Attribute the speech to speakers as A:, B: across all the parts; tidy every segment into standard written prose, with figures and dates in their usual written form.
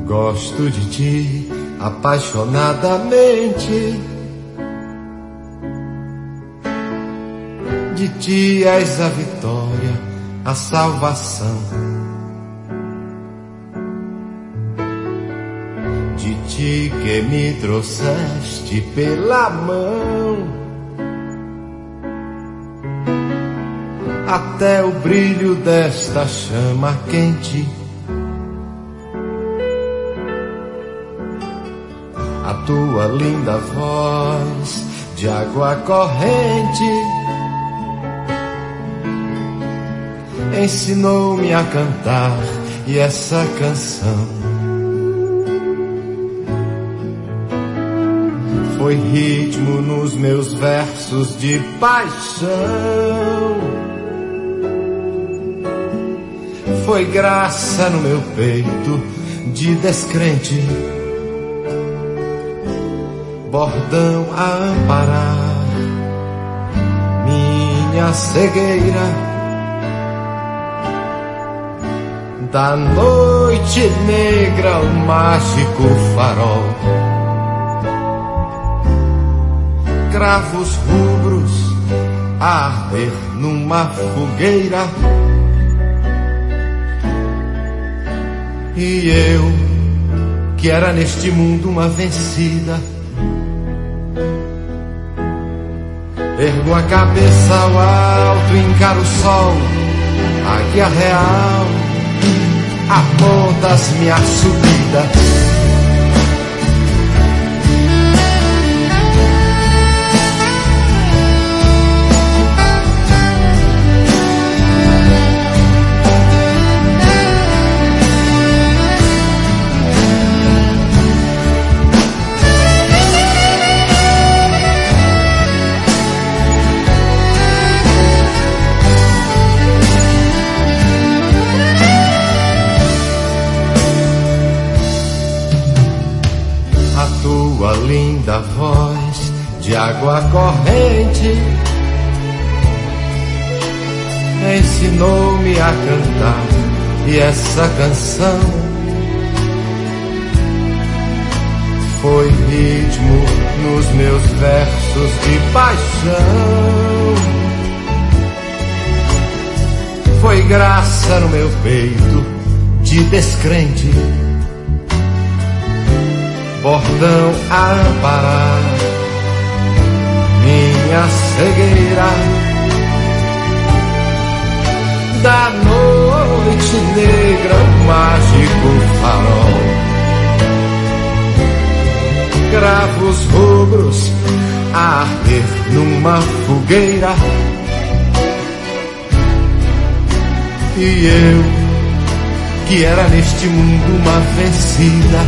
A: Gosto de ti apaixonadamente. De ti és a vitória, a salvação. De ti que me trouxeste pela mão, até o brilho desta chama quente. A tua linda voz de água corrente ensinou-me a cantar, e essa canção foi ritmo nos meus versos de paixão. Foi graça no meu peito de descrente, bordão a amparar minha cegueira. Da noite negra o mágico farol, cravos rubros a arder numa fogueira. E eu, que era neste mundo uma vencida, ergo a cabeça ao alto, encaro o sol, águia real, apontas-me a subida. Tua linda voz de água corrente ensinou-me a cantar, e essa canção foi ritmo nos meus versos de paixão. Foi graça no meu peito de descrente, bordão a amparar minha cegueira. Da noite negra o mágico farol, cravos rubros a arder numa fogueira. E eu, que era neste mundo uma vencida,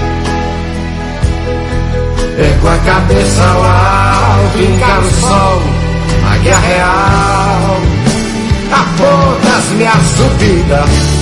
A: ergo a cabeça ao alto, encaro o sol, águia real, apontas-me a subida.